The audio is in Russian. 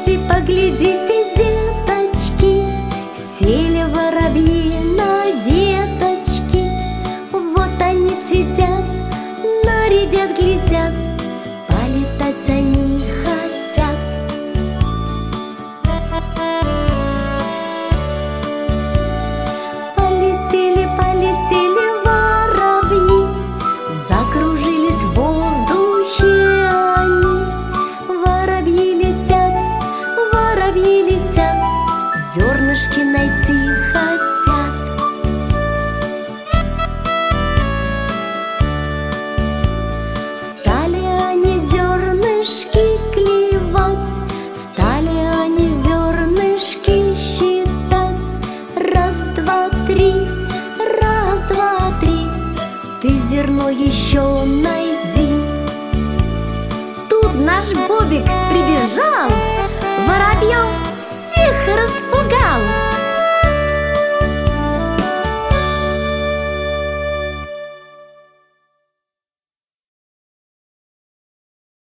поглядите, деточки, сели воробьи на веточки. Вот они сидят, на ребят глядят, полетать они хотят. Полетели, полетели воробьи, закружились в воздухе они. Воробьи летят, зернышки найти хотят. Стали они зернышки клевать, стали они зернышки считать. Раз, два, три, раз, два, три, ты зерно еще найди. Тут наш Бобик прибежал, воробьев